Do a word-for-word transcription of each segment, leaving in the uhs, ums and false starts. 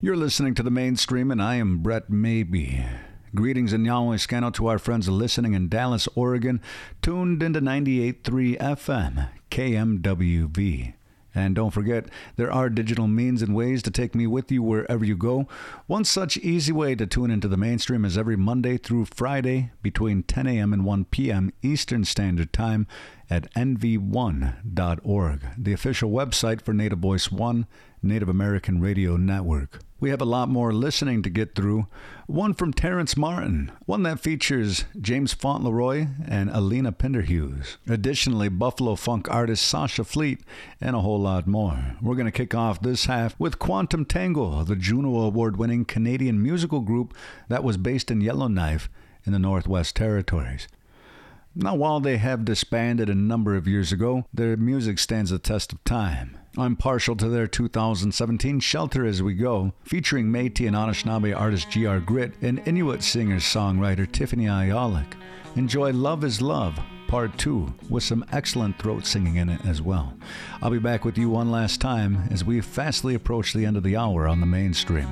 You're listening to The Mainstream, and I am Brett Maybe. Greetings and Yahweh scan out to our friends listening in Dallas, Oregon, tuned into ninety-eight point three F M, K M W V. And don't forget, there are digital means and ways to take me with you wherever you go. One such easy way to tune into The Mainstream is every Monday through Friday between ten a.m. and one p.m. Eastern Standard Time at N V one dot org, the official website for Native Voice One, Native American Radio Network. We have a lot more listening to get through. One from Terrence Martin, one that features James Fauntleroy and Alina Pinderhughes. Additionally, Buffalo funk artist Sasha Fleet, and a whole lot more. We're going to kick off this half with Quantum Tango, the Juno Award-winning Canadian musical group that was based in Yellowknife in the Northwest Territories. Now, while they have disbanded a number of years ago, their music stands the test of time. I'm partial to their two thousand seventeen Shelter As We Go, featuring Métis and Anishinaabe artist G R Grit and Inuit singer-songwriter Tiffany Ayalik. Enjoy Love Is Love, Part two, with some excellent throat singing in it as well. I'll be back with you one last time as we fastly approach the end of the hour on The Mainstream.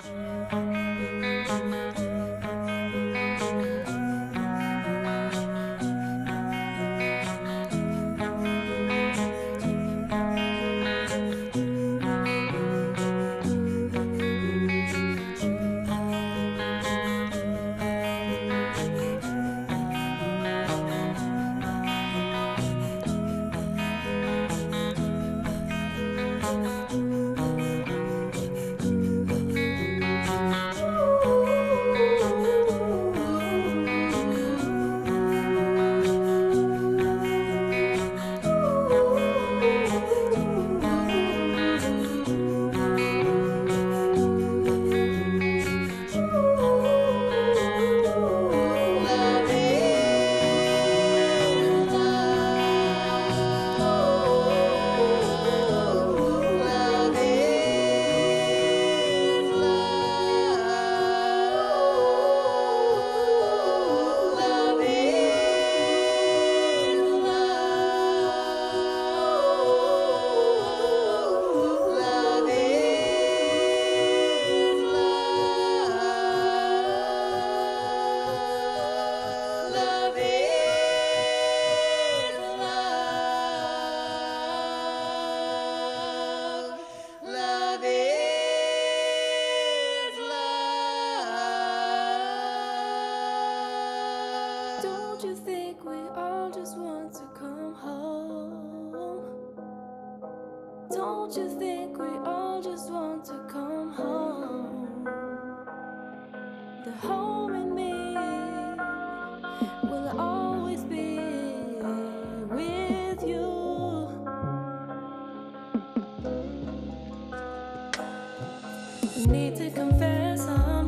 Need to confess I'm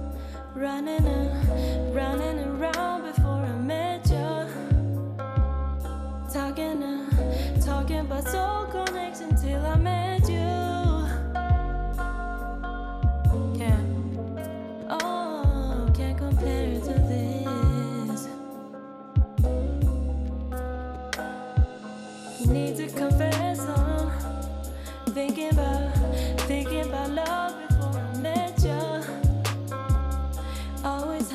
running and running around before I met you. Talking and talking about soul connection till I met you. Can't, oh, can't compare it to this. Need to confess I'm thinking about, thinking about love. Met you, always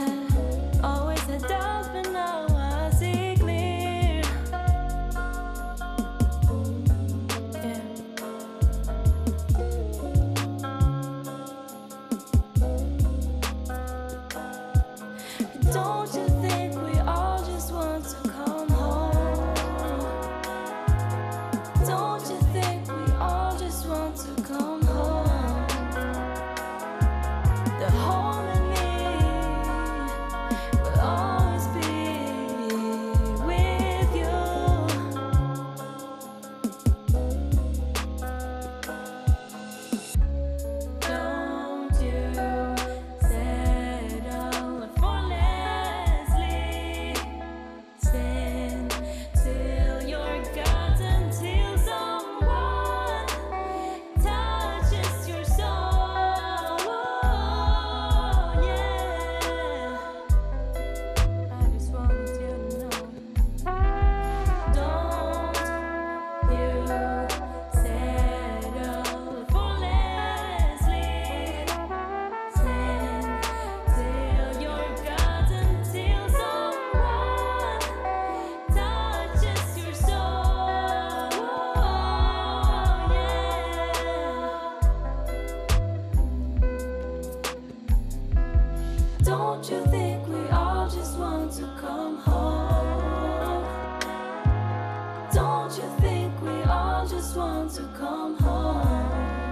Don't you think we all just want to come home? Don't you think we all just want to come home?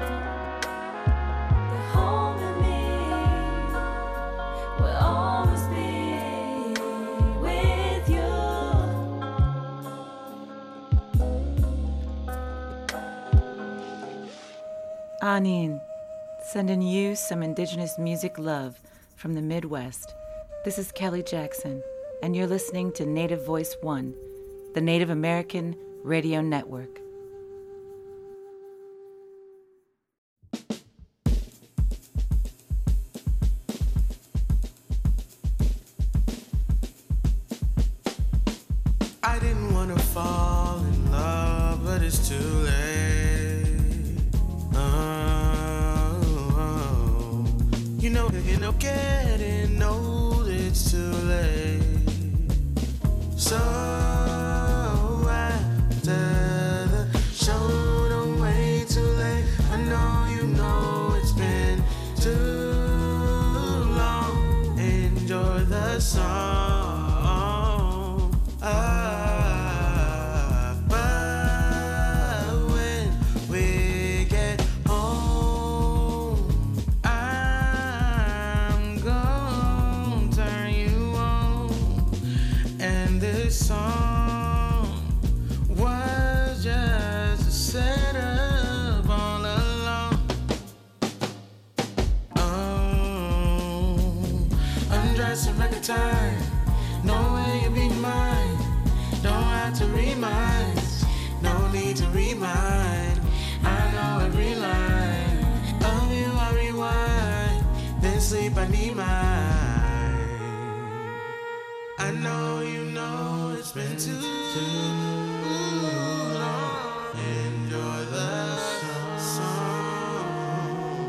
The home and me will always be with you. Anin, sending you some indigenous music love from the Midwest. This is Kelly Jackson, and you're listening to Native Voice One, the Native American Radio Network. I didn't want to fall in love, but it's too late. Oh, oh. You know, you know, getting old, it's too late. So after the show, don't wait too late. I know you know it's been too long. Enjoy the song. Ah, but when we get home, I'm gonna turn you on. And this song was just a setup all along. Oh, undressing like a time. No way you be mine. Don't have to remind. No need to remind. I know every line. Of you I rewind. Then sleep I need mine. I know you know it's been too, too long. Enjoy the song.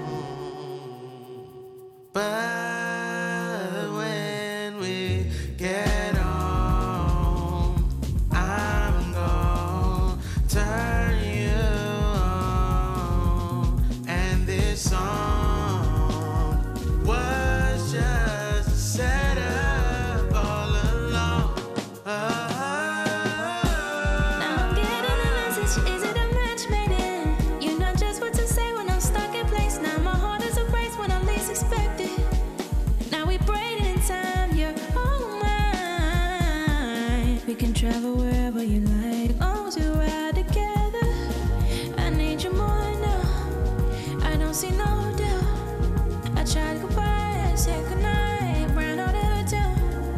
But when we get home, I'm gonna turn you on. And this song was just a setup all along. Now I'm getting a message, is it a match made in? You know just what to say when I'm stuck in place. Now my heart is a race when I'm least expected. Now we braided in time, you're all mine. We can travel wherever you like, as long as we're out together. I need you more now, I don't see no doubt. I tried goodbye, I said goodnight, ran out of town.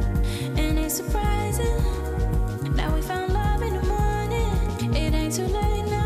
And it's surprising that we found love in the morning. It ain't too late now.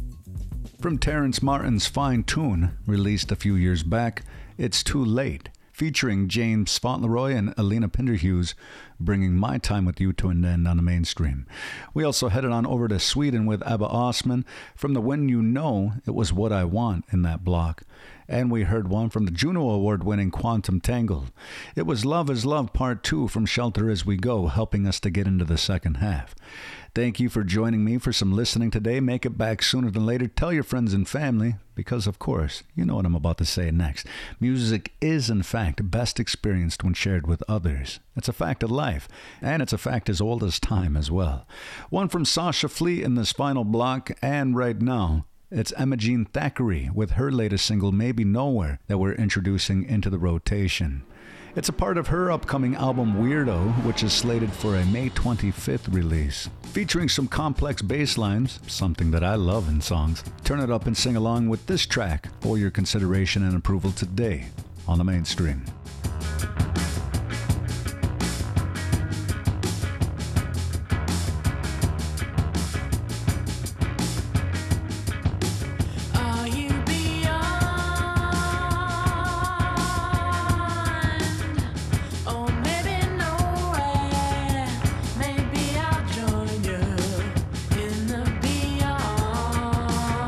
From Terrence Martin's fine tune, released a few years back, It's Too Late, featuring James Fauntleroy and Alina Pinderhughes, bringing My Time With You to an end on the mainstream. We also headed on over to Sweden with Abba Osman from the When You Know It Was What I Want in that block. And we heard one from the Juno Award-winning Quantum Tangle. It was Love Is Love Part two from Shelter As We Go, helping us to get into the second half. Thank you for joining me for some listening today. Make it back sooner than later. Tell your friends and family, because of course, you know what I'm about to say next. Music is, in fact, best experienced when shared with others. It's a fact of life, and it's a fact as old as time as well. One from Sasha Fleet in this final block, and right now, it's Emma Jean Thackeray with her latest single, Maybe Nowhere, that we're introducing into the rotation. It's a part of her upcoming album Weirdo, which is slated for a May twenty-fifth release. Featuring some complex bass lines, something that I love in songs. Turn it up and sing along with this track for your consideration and approval today on the mainstream.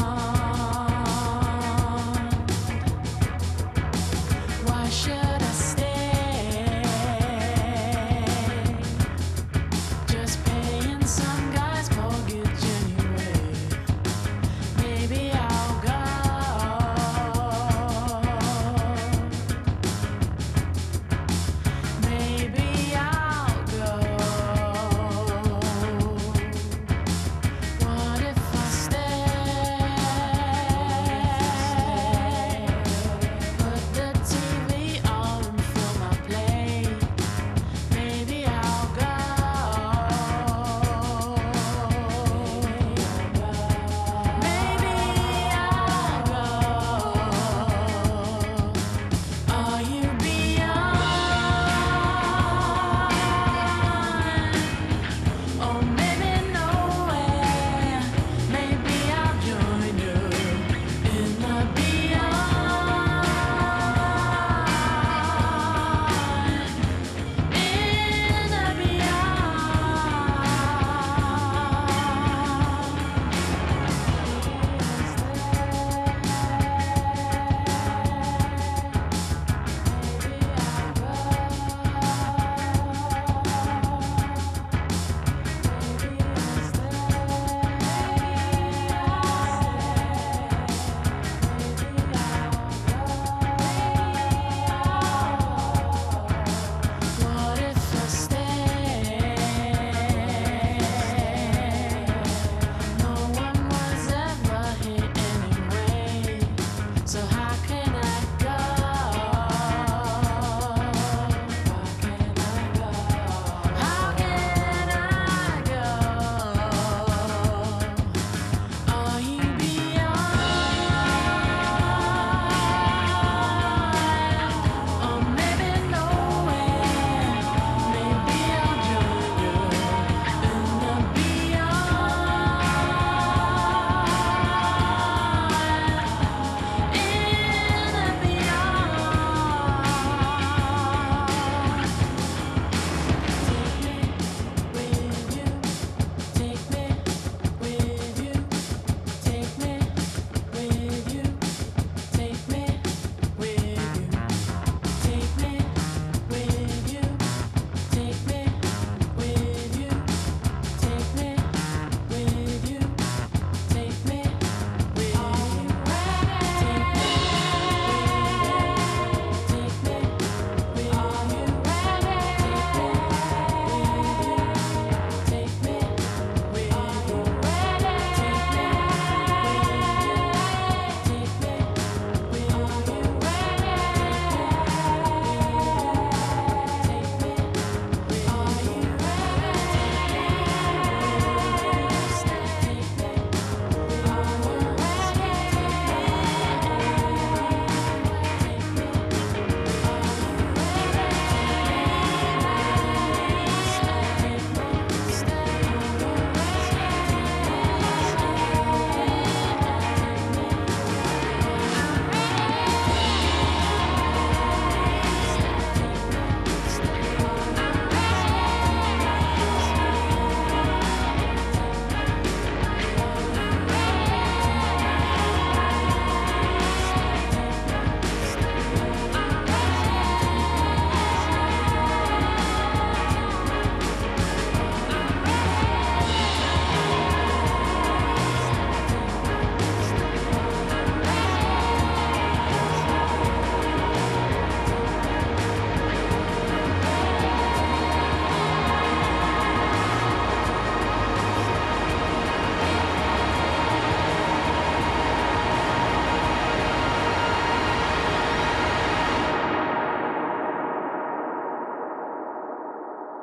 Should I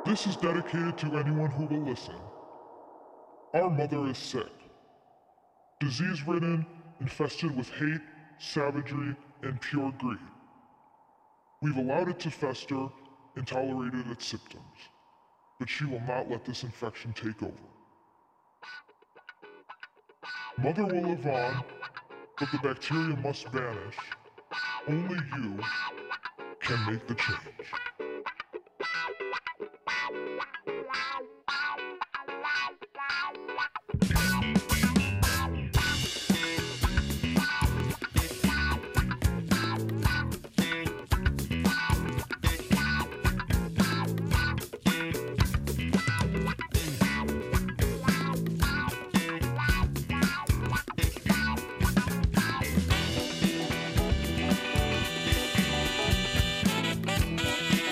This is dedicated to anyone who will listen. Our mother is sick. Disease-ridden, infested with hate, savagery, and pure greed. We've allowed it to fester and tolerated its symptoms, but she will not let this infection take over. Mother will live on, but the bacteria must vanish. Only you can make the change. Thank you.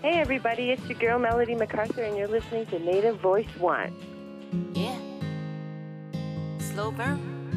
Hey everybody, it's your girl Melody MacArthur and you're listening to Native Voice One. Yeah. Slow burn.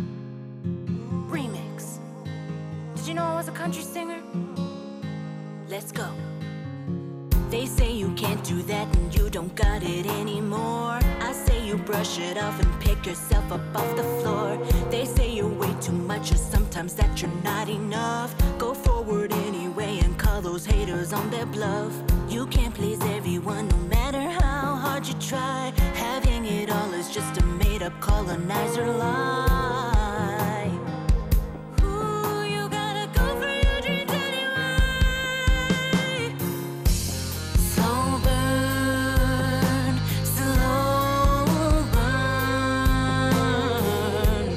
Remix. Did you know I was a country singer? Let's go. They say you can't do that and you don't got it anymore. I say you brush it off and pick yourself up off the floor. They say you're way too much or sometimes that you're not enough. Go forward anyway and call those haters on their bluff. You can't please everyone no matter how hard you try. Having it all is just a made-up colonizer lie. Ooh, you gotta go for your dreams anyway. Slow burn, slow burn.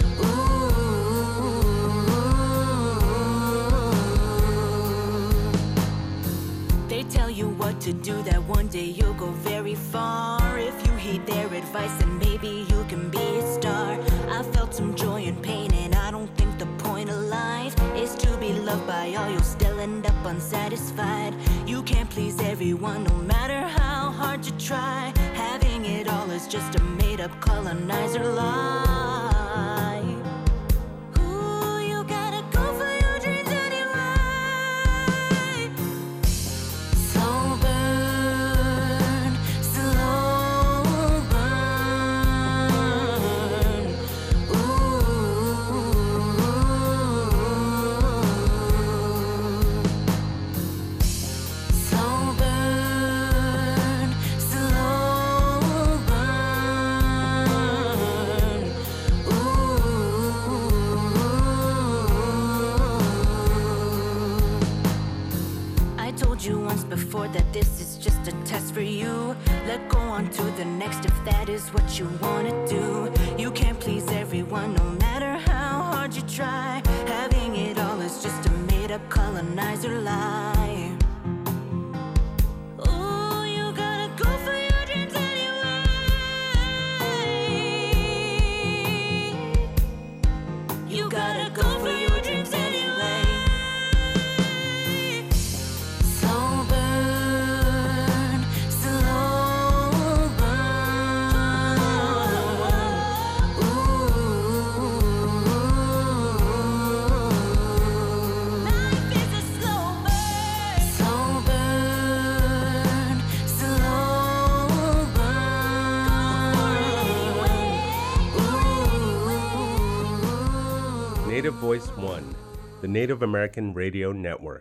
Ooh. They tell you what to do, that one day you'll go very far. If you heed their advice, then maybe you can be a star. I felt some joy and pain, and I don't think the point of life is to be loved by all. You'll still end up unsatisfied. You can't please everyone, no matter how hard you try. Having it all is just a made-up colonizer lie. Ooh, you gotta go for your dreams anyway. Slow burn, slow burn. Ooh. Slow burn, slow burn. Ooh. I told you once before that this is just a test for you. Let go on to the next if that is what you wanna do. You can't please everyone no matter how hard you try. Having it all is just a made-up colonizer lie. Ooh, you gotta go for your dreams anyway. You gotta go for your dreams anyway. Slow burn, slow burn. Ooh. Life is a slow burn. Slow burn, slow burn. Go for it anyway. Ooh. Native Voice One, the Native American Radio Network.